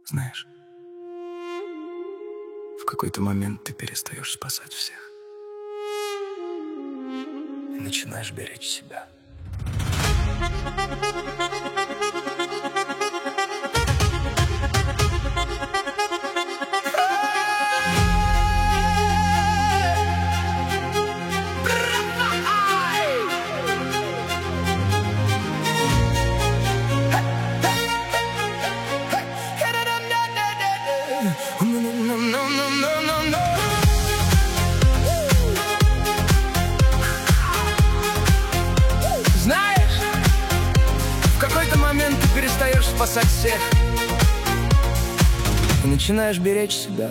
Знаешь, в какой-то момент ты перестаешь спасать всех и начинаешь беречь себя. Знаешь, в какой-то момент ты перестаешь спасать всех и начинаешь беречь себя.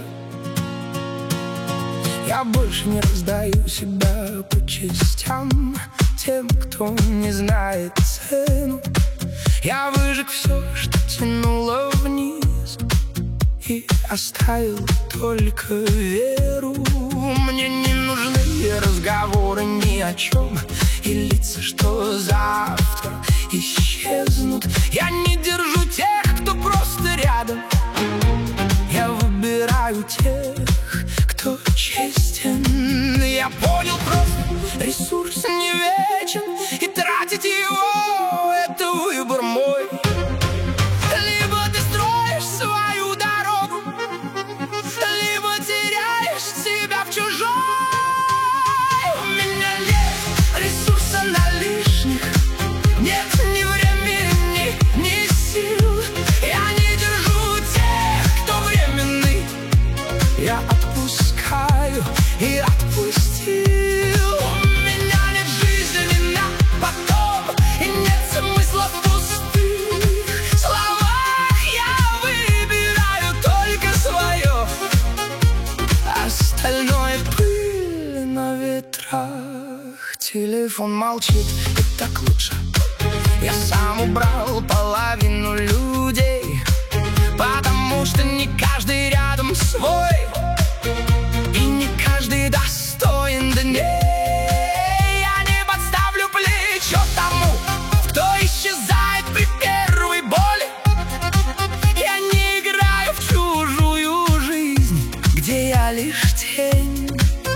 Я больше не раздаю себя по частям тем, кто не знает цену. Я выжег все, что тянуло вниз, и оставил только веру. Мне не нужны разговоры ни о чем и лица, что завтра исчезнут. Я не держу тех, кто просто рядом. Я выбираю тех, кто честен. Я понял просто, ресурс не вечен, и тратить его — это выбор мой. Либо ты строишь свою дорогу, либо теряешь себя в чужой. У меня нет ресурса на лишних, нет ни времени, ни сил. Я не держу тех, кто временный. Я отпускаю и отпустил. У меня нет жизни на потом, и нет смысла в пустых словах. Я выбираю только свое, остальное пыль на ветрах. Телефон молчит, и так лучше. Я сам убрал половину людей, потому что не каждый рядом свой, и не каждый достоин дней. Я не подставлю плечо тому, кто исчезает при первой боли. Я не играю в чужую жизнь, где я лишь тень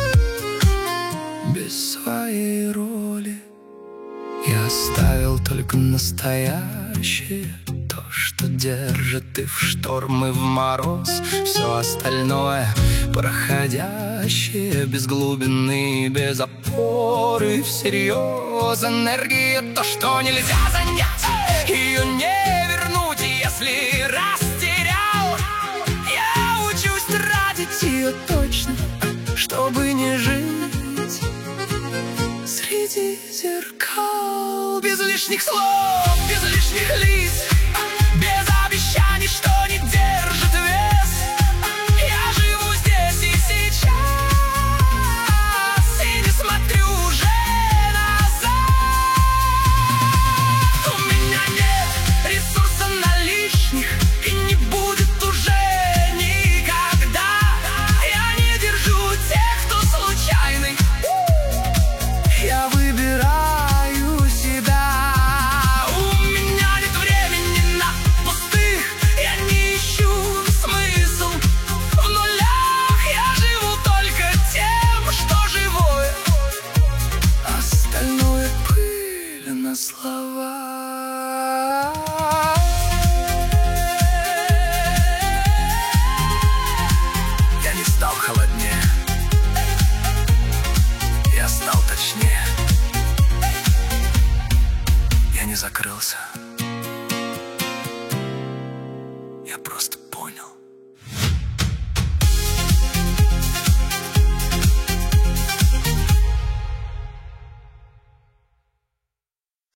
без своей роли. Я оставил только настоящее, то, что держит и в шторм, и в мороз. Все остальное проходящее, без глубины, без опоры. Всерьез энергия — то, что нельзя занять, ее не вернуть, если растерял. Я учусь тратить ее точно, чтобы не жить среди зеркал. Без лишних слов, без лишних лиц, без обещаний, что не держит вес. Я живу здесь и сейчас, и не смотрю уже назад. У меня нет ресурса на лишних, и не будет уже никогда. Я не держу тех, кто случайный. Я выбираю себя. У меня нет времени на пустых, я не ищу смысл в нулях. Я живу только тем, что живое, остальное пыль на слова. Я не стал холоднее, я стал точнее. Я не закрылся.